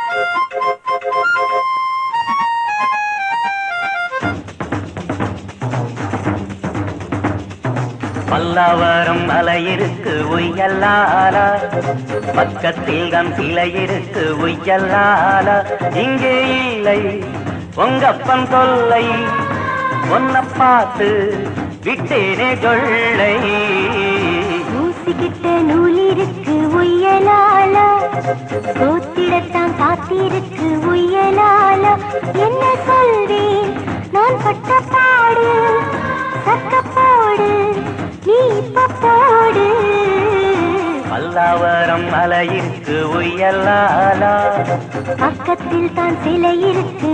பல்லாவரம் மலை இருக்கு உய்யல்லாலா, பக்கத்தில் தான் சிலை இருக்கு உய்யல்லாலா. இங்கே இல்லை உங்கப்பன் தொல்லை, ஒன்ன பார்த்து விட்டேனே கொள்ளை. ஊசிக்கிட்ட நூல் இருக்கு உய்யலாலா, கோத்திடத்தான் காத்திருக்கு உய்யலாலா. என்ன சொல்வேன் நான் பட்ட பாடு, சக்கப்போடு நீ இப்ப போடு. பல்லாவரம் மலை இருக்கு உய்யல்லாலா, பக்கத்தில் தான் சிலை இருக்கு